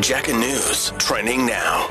Jacket News. Trending now.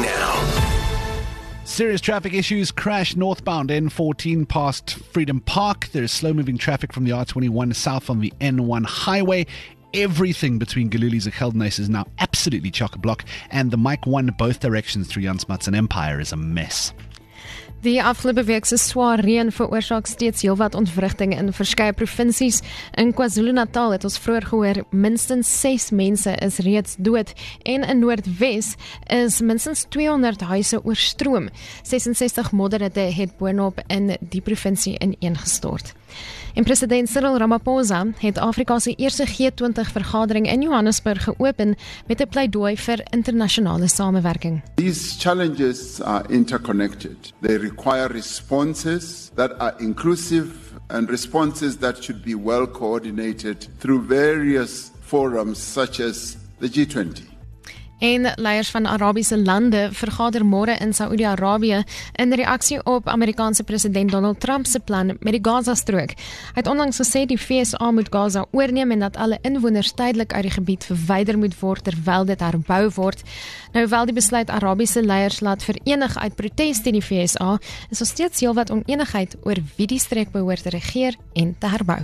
Serious traffic issues. Crash northbound N14 past Freedom Park. There is slow-moving traffic from the R21 south on the N1 highway. Everything between Gululies and Geldenhuys is now absolutely chock-a-block, and the Mike 1 both directions through Jan Smuts and Empire is a mess. Die afgelope week se swaar reën veroorsaak steeds heelwat ontwrigting in verskeie provinsies. In KwaZulu-Natal het ons vroeër gehoor minstens 6 mense is reeds dood en in Noordwes is minstens 200 huise oorstroom. 66 modderhitte het boonop in die provinsie ineengestort. En president Cyril Ramaphosa het Afrika se eerste G20-vergadering in Johannesburg geopen met 'n pleidooi vir internasionale samewerking. These challenges are interconnected. They require responses that are inclusive and responses that should be well coordinated through various forums such as the G20. En leiers van Arabiese lande vergader môre in Saudi-Arabië in reaksie op Amerikaanse president Donald Trump se plan met die Gaza-strook. Hy het onlangs gesê die VSA moet Gaza oorneem en dat alle inwoners tydelik uit die gebied verwyder moet word terwyl dit herbou word. Nou hoewel die besluit Arabiese leiers laat verenig uit protes teen die VSA, is daar steeds heelwat onenigheid oor wie die streek behoort te regeer en te herbou.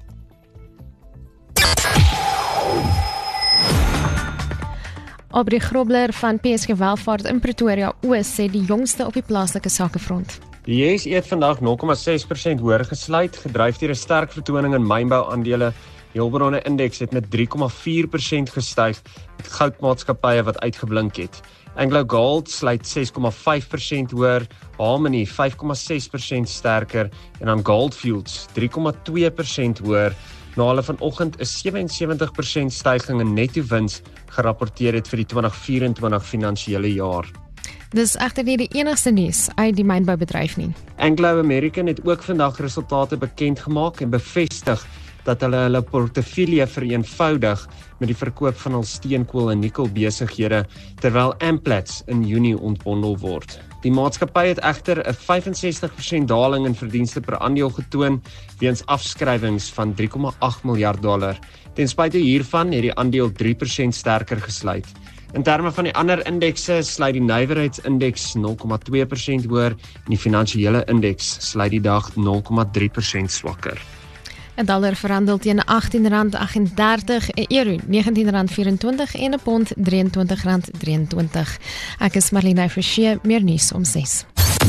Aubrey Grobler van PSG Welvaart in Pretoria Oos sê die jongste op die plaaslike sakefront. Die JSE het vandag 0,6% hoër gesluit, gedryf deur 'n sterk vertoning in mynbouaandele. Die hulpbronne indeks het met 3,4% gestyg, met goudmaatskappye wat uitgeblink het. Anglo Gold sluit 6,5% hoër, Harmony 5,6% sterker en dan Gold Fields 3,2% hoër. Na hulle vanoggend 'n 77% styging in netto wins gerapporteer het vir die 2024 finansiële jaar. Dis egter nie die enigste nuus uit die mynboubedryf nie. Anglo American het ook vandag resultate bekend gemaak en bevestig dat hulle portefeulje vereenvoudig met die verkoop van hul steenkool en nikkel besighede, terwyl Amplats in Junie ontbondel word. Die maatskappy het egter 'n 65% daling in verdienste per aandeel getoon weens afskrywings van $3,8 miljard. Ten spyte hiervan het die aandeel 3% sterker gesluit. In terme van die ander indekse sluit die nywerheidsindeks 0,2% hoër en die finansiële indeks sluit die dag 0,3% swakker. 'n dollar verhandel teen R18.38, 'n euro R19.24 en 'n pond R23.23. Ek is Marlene Forsie, meer nuus om 6.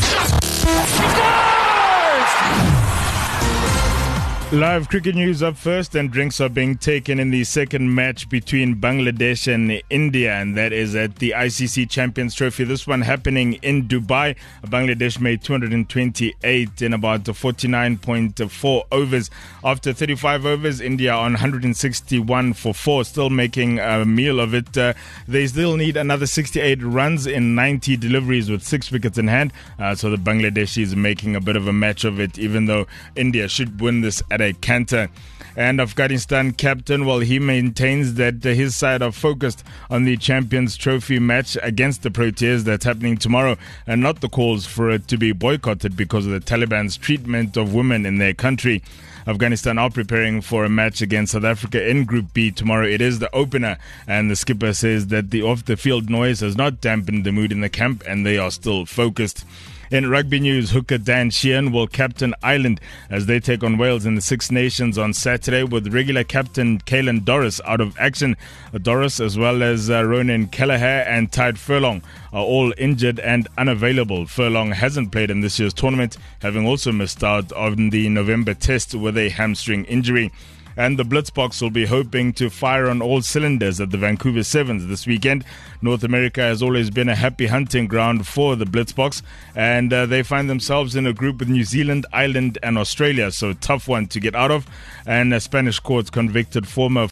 Live cricket news up first, and drinks are being taken in the second match between Bangladesh and India, and that is at the ICC Champions Trophy. This one happening in Dubai. Bangladesh made 228 in about 49.4 overs. After 35 overs, India on 161 for 4, still making a meal of it. They still need another 68 runs in 90 deliveries with 6 wickets in hand. So the Bangladeshis are making a bit of a match of it, even though India should win this at a canter. And Afghanistan captain, well, he maintains that his side are focused on the Champions Trophy match against the Proteas that's happening tomorrow, and not the calls for it to be boycotted because of the Taliban's treatment of women in their country. Afghanistan are preparing for a match against South Africa in Group B tomorrow. It is the opener, and the skipper says that the off-the-field noise has not dampened the mood in the camp, and they are still focused. In rugby news, hooker Dan Sheehan will captain Ireland as they take on Wales in the Six Nations on Saturday, with regular captain Caelan Doris out of action. Doris, as well as Ronan Kelleher and Tide Furlong, are all injured and unavailable. Furlong hasn't played in this year's tournament, having also missed out on the November test with a hamstring injury. And the Blitzboks will be hoping to fire on all cylinders at the Vancouver Sevens this weekend. North America has always been a happy hunting ground for the Blitzboks, and they find themselves in a group with New Zealand, Ireland and Australia, so tough one to get out of. And a Spanish court convicted former